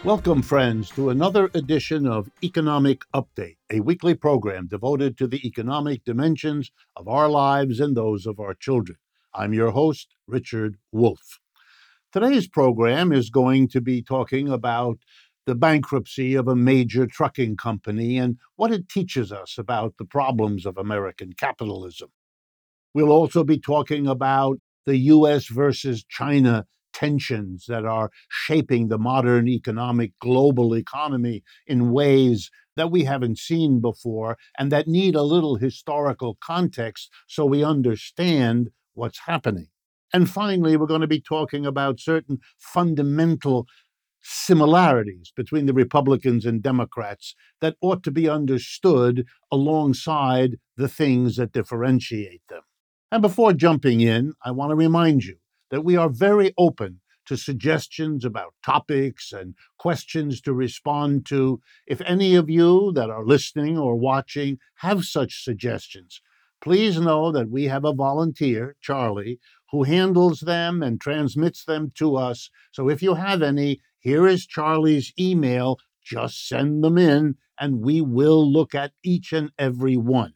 Welcome, friends, to another edition of Economic Update, a weekly program devoted to the economic dimensions of our lives and those of our children. I'm your host, Richard Wolff. Today's program is going to be talking about the bankruptcy of a major trucking company and what it teaches us about the problems of American capitalism. We'll also be talking about the U.S. versus China tensions that are shaping the modern economic global economy in ways that we haven't seen before and that need a little historical context so we understand what's happening. And finally, we're going to be talking about certain fundamental similarities between the Republicans and Democrats that ought to be understood alongside the things that differentiate them. And before jumping in, I want to remind you that we are very open to suggestions about topics and questions to respond to. If any of you that are listening or watching have such suggestions, please know that we have a volunteer, Charlie, who handles them and transmits them to us. So if you have any, here is Charlie's email. Just send them in, and we will look at each and every one.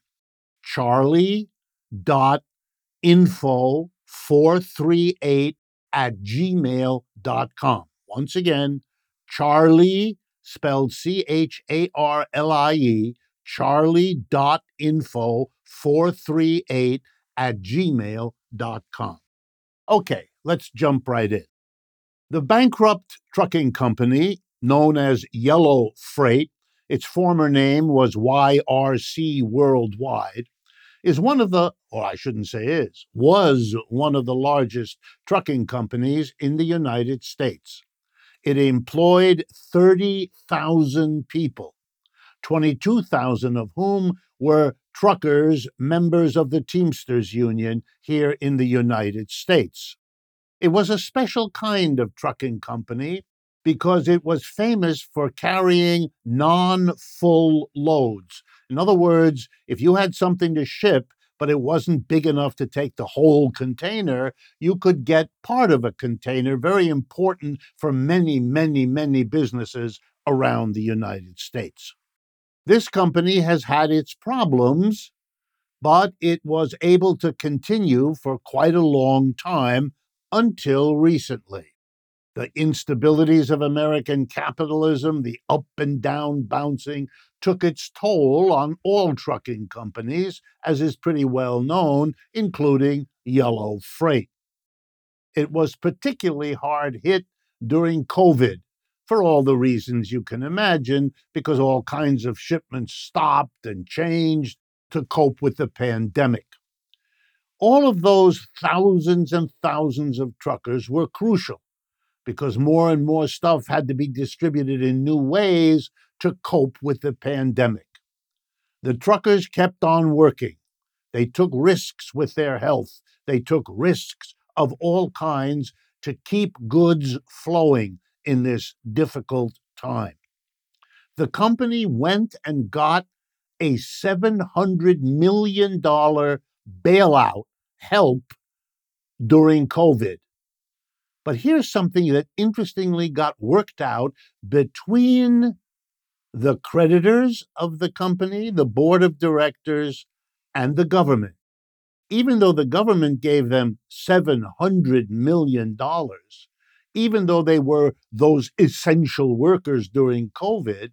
charlie.info438@gmail.com. Once again, Charlie, spelled Charlie, charlie.info438@gmail.com. Okay, let's jump right in. The bankrupt trucking company, known as Yellow Freight, its former name was YRC Worldwide, is one of the, or I shouldn't say is, was one of the largest trucking companies in the United States. It employed 30,000 people, 22,000 of whom were truckers, members of the Teamsters Union here in the United States. It was a special kind of trucking company because it was famous for carrying non-full loads. In other words, if you had something to ship, but it wasn't big enough to take the whole container, you could get part of a container, very important for many, many, many businesses around the United States. This company has had its problems, but it was able to continue for quite a long time until recently. The instabilities of American capitalism, the up and down bouncing, took its toll on all trucking companies, as is pretty well known, including Yellow Freight. It was particularly hard hit during COVID, for all the reasons you can imagine, because all kinds of shipments stopped and changed to cope with the pandemic. All of those thousands and thousands of truckers were crucial because more and more stuff had to be distributed in new ways to cope with the pandemic. The truckers kept on working. They took risks with their health. They took risks of all kinds to keep goods flowing in this difficult time. The company went and got a $700 million bailout help during COVID. But here's something that interestingly got worked out between the creditors of the company, the board of directors, and the government. Even though the government gave them $700 million, even though they were those essential workers during COVID,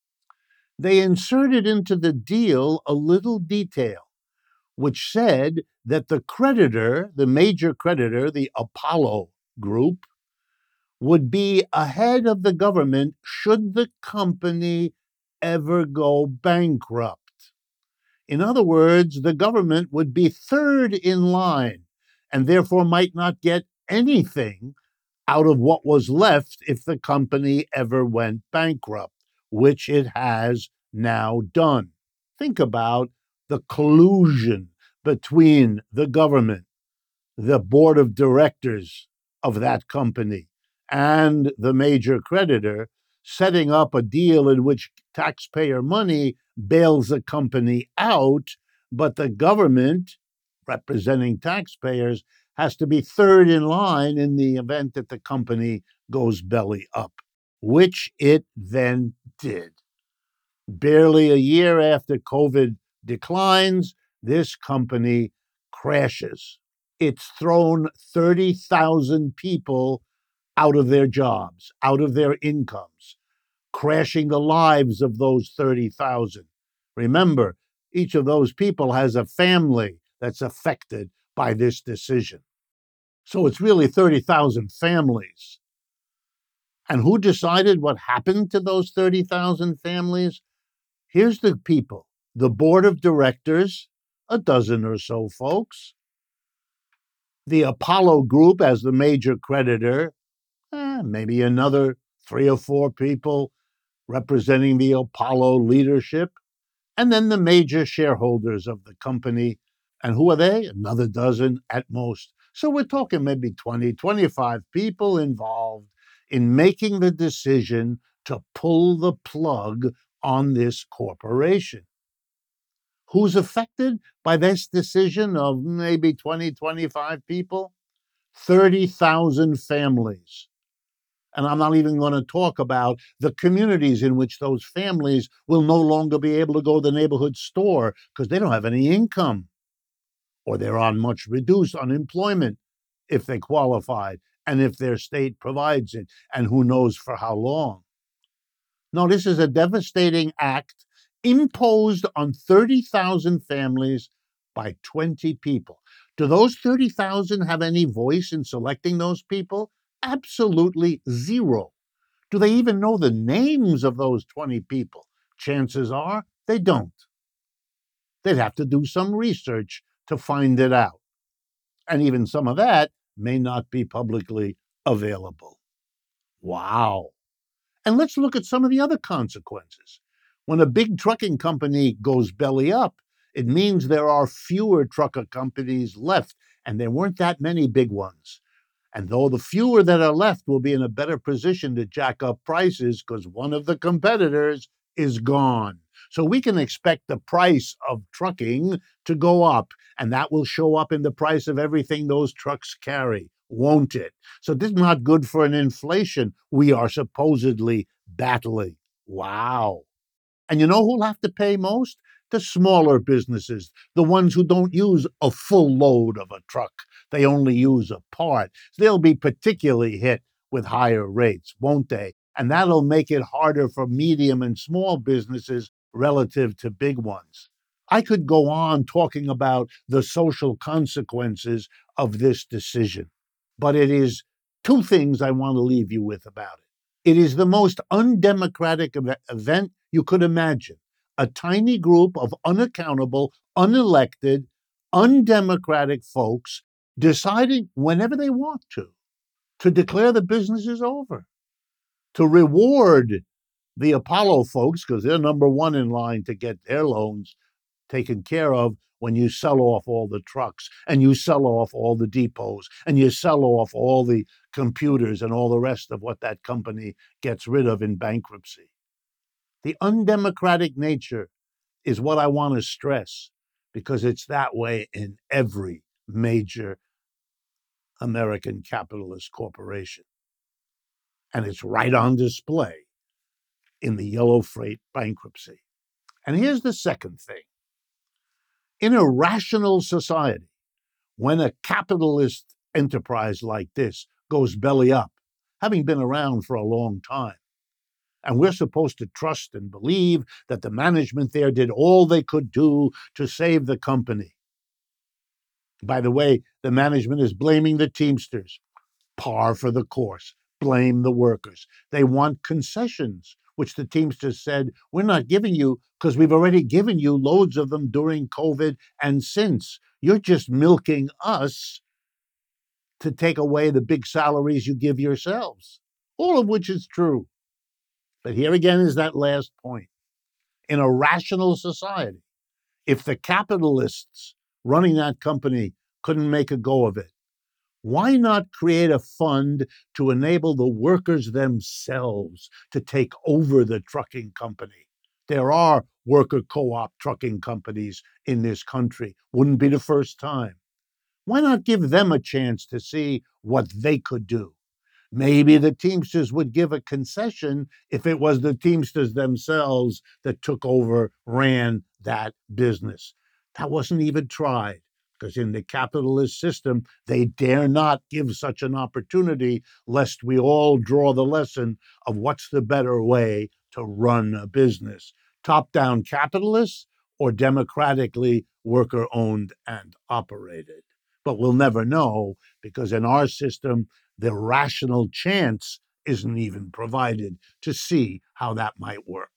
they inserted into the deal a little detail which said that the creditor, the major creditor, the Apollo Group, would be ahead of the government should the company ever go bankrupt. In other words, the government would be third in line and therefore might not get anything out of what was left if the company ever went bankrupt, which it has now done. Think about the collusion between the government, the board of directors of that company, and the major creditor, setting up a deal in which taxpayer money bails the company out, but the government, representing taxpayers, has to be third in line in the event that the company goes belly up. which it then did. Barely a year after COVID declines, this company crashes. It's thrown 30,000 people out of their jobs, out of their incomes, crashing the lives of those 30,000. Remember, each of those people has a family that's affected by this decision. So it's really 30,000 families. And who decided what happened to those 30,000 families? Here's the people: the board of directors, a dozen or so folks, the Apollo Group as the major creditor, maybe another three or four people representing the Apollo leadership, and then the major shareholders of the company. And who are they? Another dozen at most. So we're talking maybe 20, 25 people involved in making the decision to pull the plug on this corporation. Who's affected by this decision of maybe 20, 25 people? 30,000 families. And I'm not even going to talk about the communities in which those families will no longer be able to go to the neighborhood store because they don't have any income, or they're on much reduced unemployment if they qualified and if their state provides it, and who knows for how long. No, this is a devastating act imposed on 30,000 families by 20 people. Do those 30,000 have any voice in selecting those people? Absolutely zero. Do they even know the names of those 20 people? Chances are they don't. They'd have to do some research to find it out. And even some of that may not be publicly available. Wow. And let's look at some of the other consequences. When a big trucking company goes belly up, it means there are fewer trucker companies left, and there weren't that many big ones. And though the fewer that are left will be in a better position to jack up prices because one of the competitors is gone. So we can expect the price of trucking to go up, and that will show up in the price of everything those trucks carry, won't it? So this is not good for an inflation we are supposedly battling. Wow. And you know who'll have to pay most? The smaller businesses, the ones who don't use a full load of a truck. They only use a part. They'll be particularly hit with higher rates, won't they? And that'll make it harder for medium and small businesses relative to big ones. I could go on talking about the social consequences of this decision, but it is two things I want to leave you with about it. It is the most undemocratic event you could imagine. A tiny group of unaccountable, unelected, undemocratic folks deciding whenever they want to declare the business is over, to reward the Apollo folks because they're number one in line to get their loans taken care of when you sell off all the trucks and you sell off all the depots and you sell off all the computers and all the rest of what that company gets rid of in bankruptcy. The undemocratic nature is what I want to stress because it's that way in every major American capitalist corporation. And it's right on display in the Yellow Freight bankruptcy. And here's the second thing. In a rational society, when a capitalist enterprise like this goes belly up, having been around for a long time, and we're supposed to trust and believe that the management there did all they could do to save the company. By the way, the management is blaming the Teamsters. Par for the course. Blame the workers. They want concessions, which the Teamsters said, we're not giving you because we've already given you loads of them during COVID and since. You're just milking us to take away the big salaries you give yourselves, all of which is true. But here again is that last point. In a rational society, if the capitalists running that company couldn't make a go of it, why not create a fund to enable the workers themselves to take over the trucking company? There are worker co-op trucking companies in this country. Wouldn't be the first time. Why not give them a chance to see what they could do? Maybe the Teamsters would give a concession if it was the Teamsters themselves that took over, ran that business. That wasn't even tried because in the capitalist system, they dare not give such an opportunity lest we all draw the lesson of what's the better way to run a business, top-down capitalists or democratically worker-owned and operated. But we'll never know because in our system, the rational chance isn't even provided to see how that might work.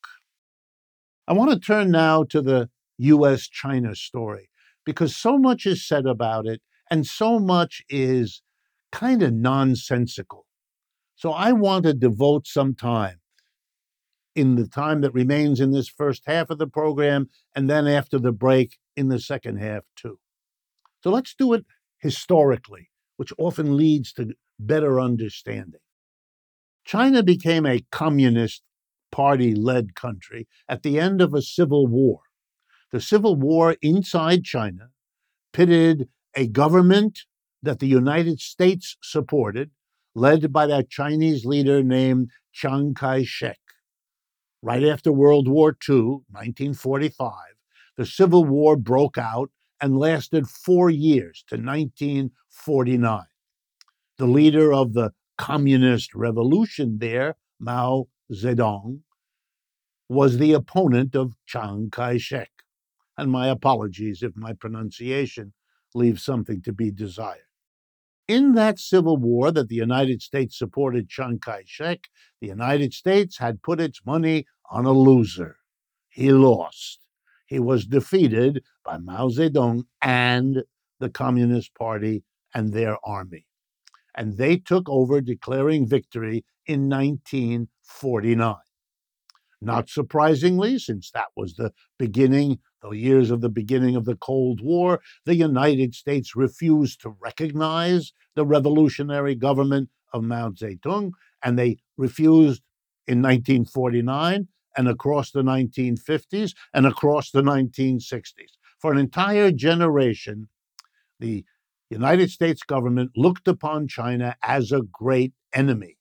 I want to turn now to the US China story because so much is said about it and so much is kind of nonsensical. So I want to devote some time in the time that remains in this first half of the program and then after the break in the second half too. So let's do it historically, which often leads to better understanding. China became a communist party led country at the end of a civil war. The civil war inside China pitted a government that the United States supported, led by that Chinese leader named Chiang Kai shek. Right after World War II, 1945, the Civil War broke out and lasted 4 years to 1949. The leader of the communist revolution there, Mao Zedong, was the opponent of Chiang Kai shek. And my apologies if my pronunciation leaves something to be desired. In that civil war that the United States supported Chiang Kai shek, the United States had put its money on a loser. He lost. He was defeated by Mao Zedong and the Communist Party and their army. And they took over, declaring victory in 1949. Not surprisingly, since that was the years of the beginning of the Cold War, the United States refused to recognize the revolutionary government of Mao Zedong, and they refused in 1949 and across the 1950s and across the 1960s. For an entire generation, the United States government looked upon China as a great enemy.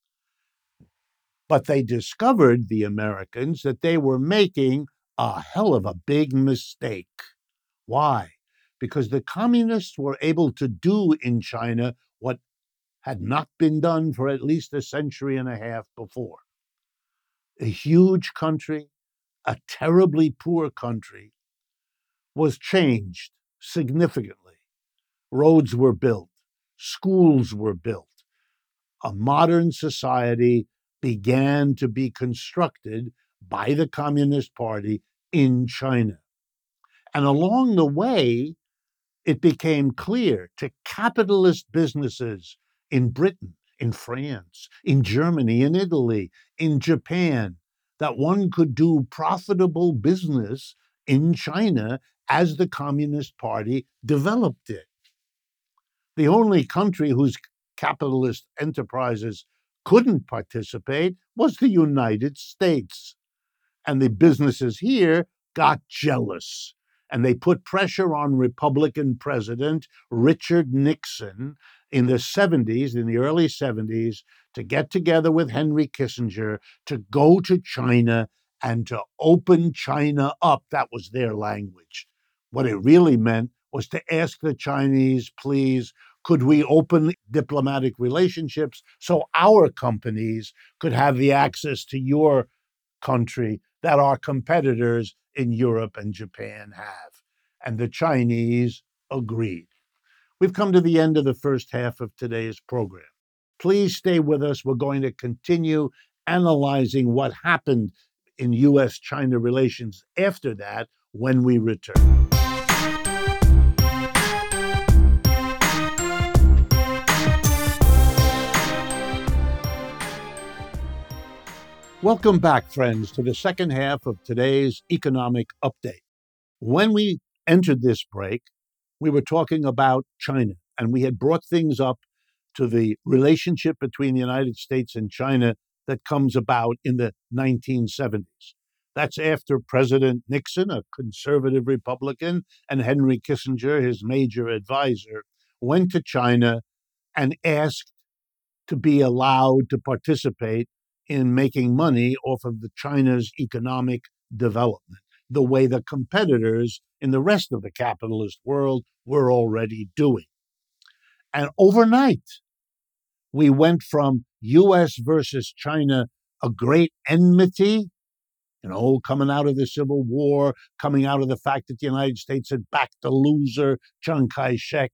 But they discovered, the Americans, that they were making a hell of a big mistake. Why? Because the communists were able to do in China what had not been done for at least a century and a half before. A huge country, a terribly poor country, was changed significantly. Roads were built, schools were built. A modern society began to be constructed by the Communist Party in China. And along the way, it became clear to capitalist businesses in Britain, in France, in Germany, in Italy, in Japan, that one could do profitable business in China as the Communist Party developed it. The only country whose capitalist enterprises couldn't participate was the United States. And the businesses here got jealous. And they put pressure on Republican President Richard Nixon in the early 70s, to get together with Henry Kissinger, to go to China and to open China up. That was their language. What it really meant was to ask the Chinese, please, could we open diplomatic relationships so our companies could have the access to your country that our competitors in Europe and Japan have? And the Chinese agreed. We've come to the end of the first half of today's program. Please stay with us. We're going to continue analyzing what happened in U.S.-China relations after that when we return. Welcome back, friends, to the second half of today's economic update. When we entered this break, we were talking about China, and we had brought things up to the relationship between the United States and China that comes about in the 1970s. That's after President Nixon, a conservative Republican, and Henry Kissinger, his major advisor, went to China and asked to be allowed to participate in making money off of the China's economic development, the way the competitors in the rest of the capitalist world were already doing. And overnight, we went from US versus China, a great enmity, coming out of the Civil War, coming out of the fact that the United States had backed the loser, Chiang Kai shek,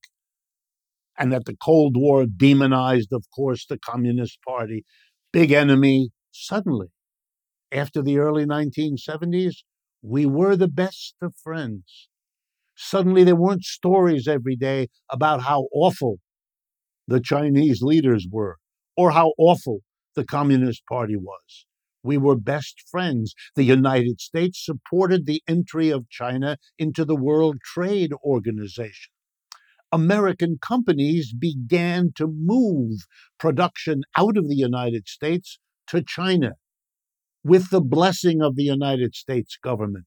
and that the Cold War demonized, of course, the Communist Party, big enemy. Suddenly, after the early 1970s, we were the best of friends. Suddenly, there weren't stories every day about how awful the Chinese leaders were or how awful the Communist Party was. We were best friends. The United States supported the entry of China into the World Trade Organization. American companies began to move production out of the United States to China with the blessing of the United States government.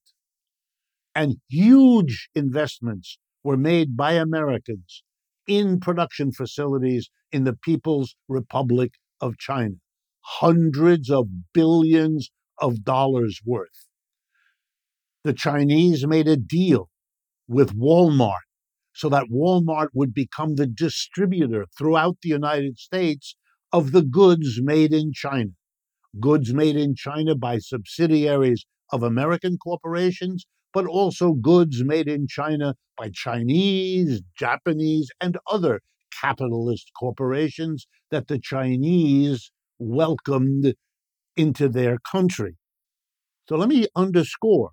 And huge investments were made by Americans in production facilities in the People's Republic of China. Hundreds of billions of dollars worth. The Chinese made a deal with Walmart so that Walmart would become the distributor throughout the United States of the goods made in China. Goods made in China by subsidiaries of American corporations, but also goods made in China by Chinese, Japanese, and other capitalist corporations that the Chinese welcomed into their country. So let me underscore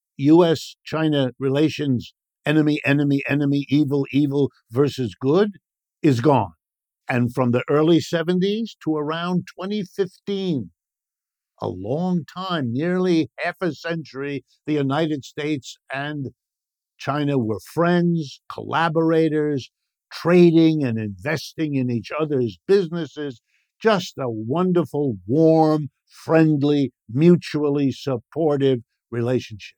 US China relations, enemy, enemy, enemy, evil, evil versus good is gone. And from the early 70s to around 2015, a long time, nearly half a century, the United States and China were friends, collaborators, trading and investing in each other's businesses. Just a wonderful, warm, friendly, mutually supportive relationship.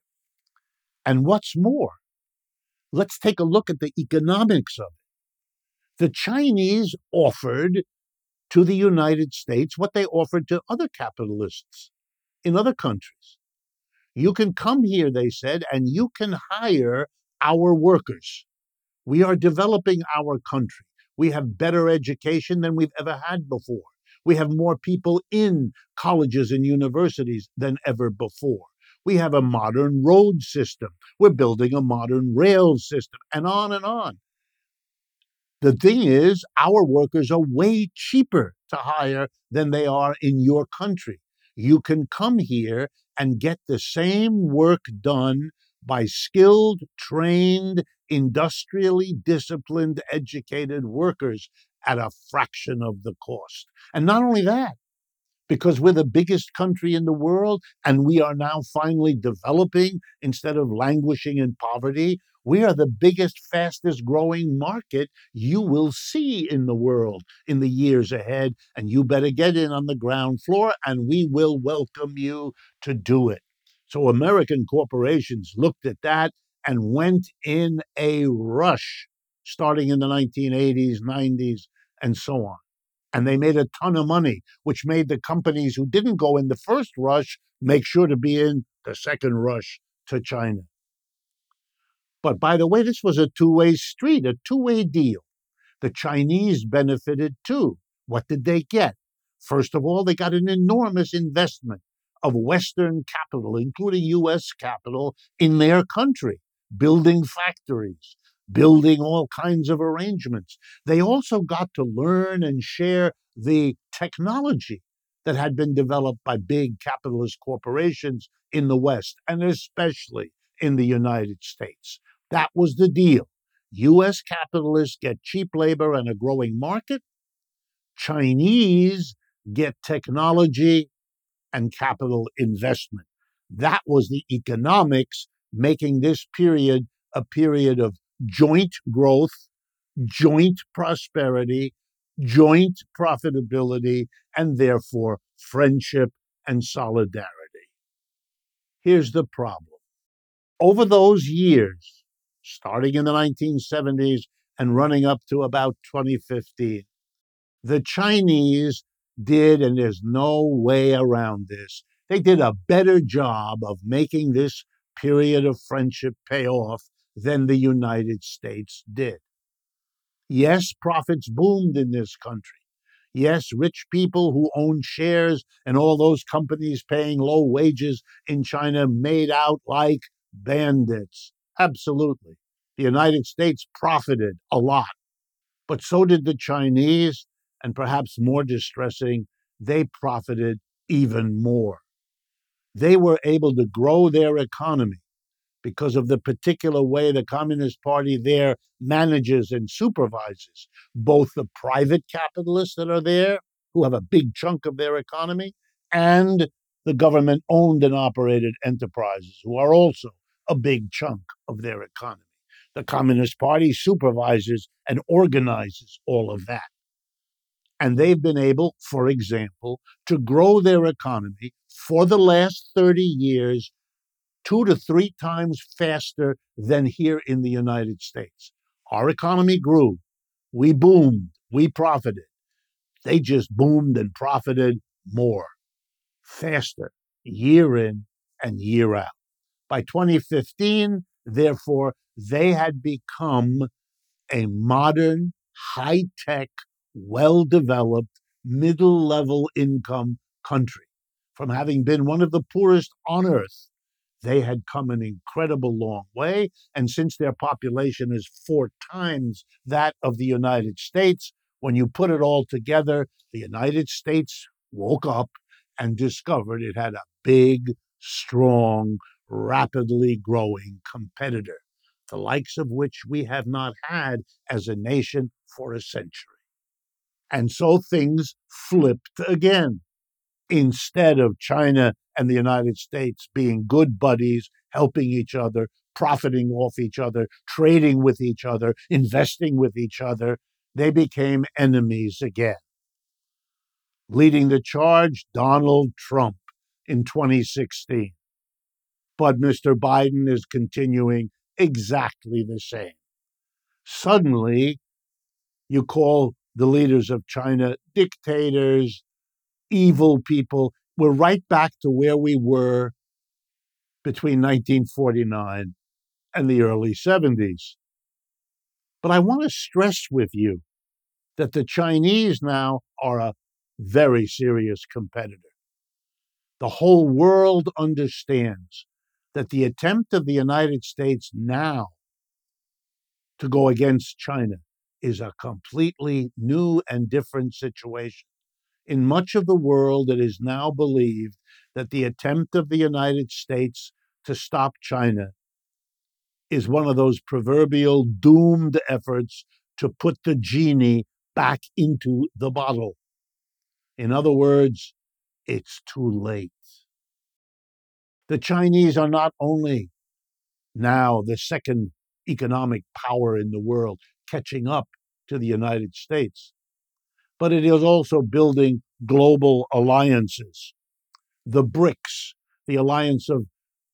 And what's more, let's take a look at the economics of it. The Chinese offered to the United States what they offered to other capitalists in other countries. You can come here, they said, and you can hire our workers. We are developing our country. We have better education than we've ever had before. We have more people in colleges and universities than ever before. We have a modern road system. We're building a modern rail system, and on and on. The thing is, our workers are way cheaper to hire than they are in your country. You can come here and get the same work done by skilled, trained, industrially disciplined, educated workers at a fraction of the cost. And not only that, because we're the biggest country in the world and we are now finally developing instead of languishing in poverty, we are the biggest, fastest growing market you will see in the world in the years ahead. And you better get in on the ground floor and we will welcome you to do it. So American corporations looked at that and went in a rush starting in the 1980s, 90s, and so on. And they made a ton of money, which made the companies who didn't go in the first rush make sure to be in the second rush to China. But by the way, this was a two-way street, a two-way deal. The Chinese benefited too. What did they get? First of all, they got an enormous investment of Western capital, including US capital, in their country, building factories, building all kinds of arrangements. They also got to learn and share the technology that had been developed by big capitalist corporations in the West, and especially in the United States. That was the deal. US capitalists get cheap labor and a growing market. Chinese get technology and capital investment. That was the economics making this period a period of joint growth, joint prosperity, joint profitability, and therefore friendship and solidarity. Here's the problem. Over those years, starting in the 1970s and running up to about 2015, The Chinese did, and there's no way around this, they did a better job of making this period of friendship pay off than the United States did. Yes, profits boomed in this country. Yes, rich people who owned shares and all those companies paying low wages in China made out like bandits. Absolutely. The United States profited a lot, but so did the Chinese, and perhaps more distressing, they profited even more. They were able to grow their economy because of the particular way the Communist Party there manages and supervises both the private capitalists that are there, who have a big chunk of their economy, and the government owned and operated enterprises, who are also a big chunk of their economy. The Communist Party supervises and organizes all of that. And they've been able, for example, to grow their economy for the last 30 years 2 to 3 times faster than here in the United States. Our economy grew. We boomed. We profited. They just boomed and profited more, faster, year in and year out. By 2015, therefore, they had become a modern, high tech, well developed, middle level income country. From having been one of the poorest on earth, they had come an incredible long way. And since their population is 4 times that of the United States, when you put it all together, the United States woke up and discovered it had a big, strong, rapidly growing competitor, the likes of which we have not had as a nation for a century. And so things flipped again. Instead of China and the United States being good buddies, helping each other, profiting off each other, trading with each other, investing with each other, they became enemies again. Leading the charge, Donald Trump in 2016. But Mr. Biden is continuing exactly the same. Suddenly, you call the leaders of China dictators, evil people. We're right back to where we were between 1949 and the early 70s. But I want to stress with you that the Chinese now are a very serious competitor. The whole world understands that the attempt of the United States now to go against China is a completely new and different situation. In much of the world, it is now believed that the attempt of the United States to stop China is one of those proverbial doomed efforts to put the genie back into the bottle. In other words, it's too late. The Chinese are not only now the second economic power in the world, catching up to the United States, but it is also building global alliances. The BRICS, the alliance of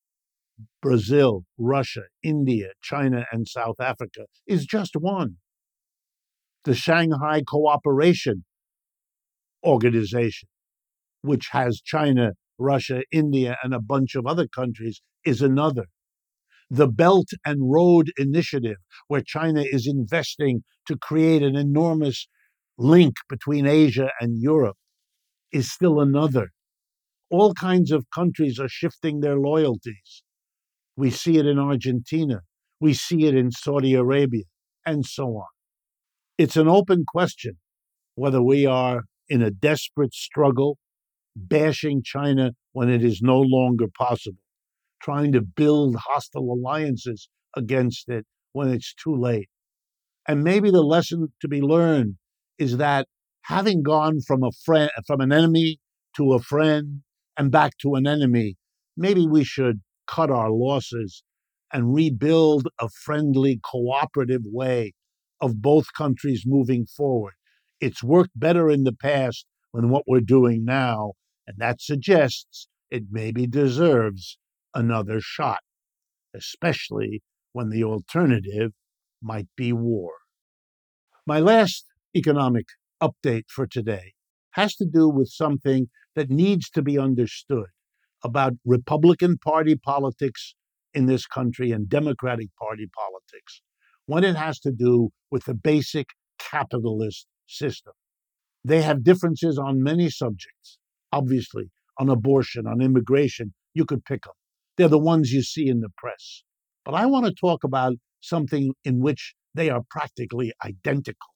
Brazil, Russia, India, China, and South Africa, is just one. The Shanghai Cooperation Organization, which has China, Russia, India, and a bunch of other countries, is another. The Belt and Road Initiative, where China is investing to create an enormous link between Asia and Europe, is still another. All kinds of countries are shifting their loyalties. We see it in Argentina. We see it in Saudi Arabia, and so on. It's an open question whether we are in a desperate struggle, bashing China when it is no longer possible, trying to build hostile alliances against it when it's too late. And maybe the lesson to be learned is that having gone from an enemy to a friend and back to an enemy, maybe we should cut our losses and rebuild a friendly, cooperative way of both countries moving forward. It's worked better in the past than what we're doing now, and that suggests it maybe deserves another shot, especially when the alternative might be war. My last economic update for today has to do with something that needs to be understood about Republican Party politics in this country and Democratic Party politics when it has to do with the basic capitalist system. They have differences on many subjects, obviously, on abortion, on immigration. You could pick them. They're the ones you see in the press. But I want to talk about something in which they are practically identical.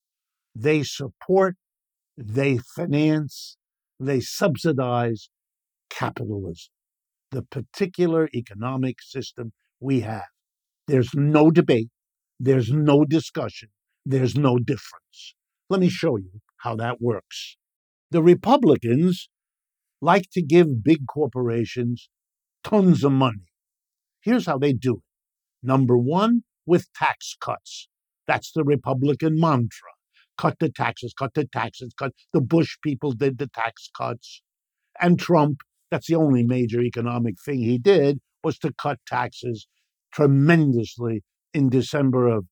They support, they finance, they subsidize capitalism, the particular economic system we have. There's no debate, there's no discussion, there's no difference. Let me show you how that works. The Republicans like to give big corporations tons of money. Here's how they do it. Number one, with tax cuts. That's the Republican mantra. Cut the taxes, cut the taxes, cut. The Bush people did the tax cuts. And Trump, that's the only major economic thing he did, was to cut taxes tremendously in December of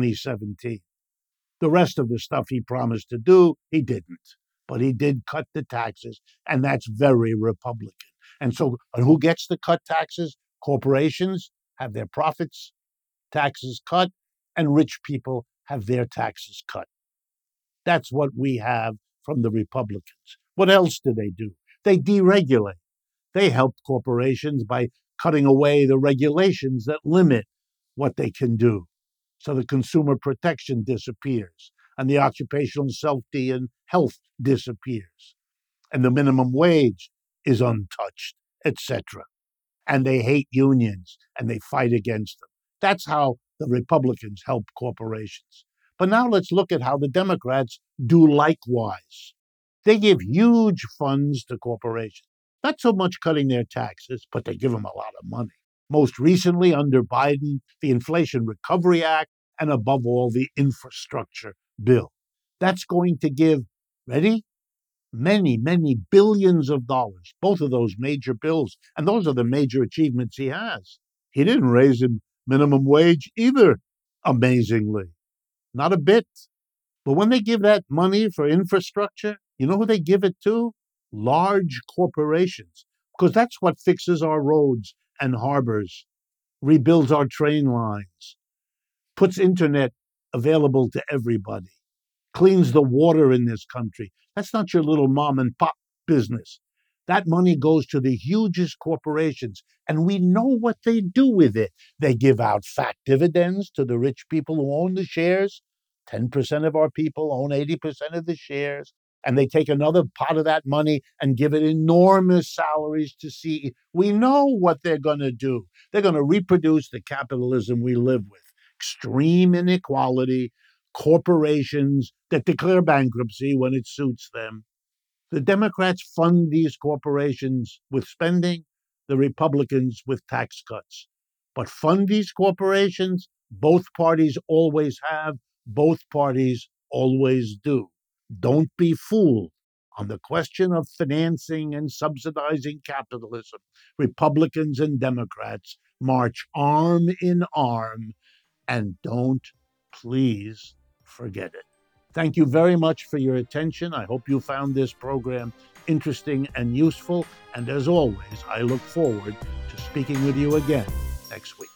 2017. The rest of the stuff he promised to do, he didn't. But he did cut the taxes, and that's very Republican. And so who gets to cut taxes? Corporations have their profits, taxes cut, and rich people have their taxes cut. That's what we have from the Republicans. What else do? They deregulate. They help corporations by cutting away the regulations that limit what they can do. So the consumer protection disappears, and the occupational safety and health disappears, and the minimum wage is untouched, etc. And they hate unions, and they fight against them. That's how the Republicans help corporations. But now let's look at how the Democrats do likewise. They give huge funds to corporations, not so much cutting their taxes, but they give them a lot of money. Most recently, under Biden, the Inflation Recovery Act, and above all, the infrastructure bill. That's going to give, ready? Many, many billions of dollars, both of those major bills. And those are the major achievements he has. He didn't raise the minimum wage either, amazingly. Not a bit. But when they give that money for infrastructure, you know who they give it to? Large corporations, because that's what fixes our roads and harbors, rebuilds our train lines, puts internet available to everybody, cleans the water in this country. That's not your little mom and pop business. That money goes to the hugest corporations, and we know what they do with it. They give out fat dividends to the rich people who own the shares. 10% of our people own 80% of the shares. And they take another pot of that money and give it enormous salaries to see. We know what they're going to do. They're going to reproduce the capitalism we live with. Extreme inequality, corporations that declare bankruptcy when it suits them. The Democrats fund these corporations with spending, the Republicans with tax cuts. But fund these corporations, both parties always have, both parties always do. Don't be fooled. On the question of financing and subsidizing capitalism, Republicans and Democrats march arm in arm, and don't please forget it. Thank you very much for your attention. I hope you found this program interesting and useful. And as always, I look forward to speaking with you again next week.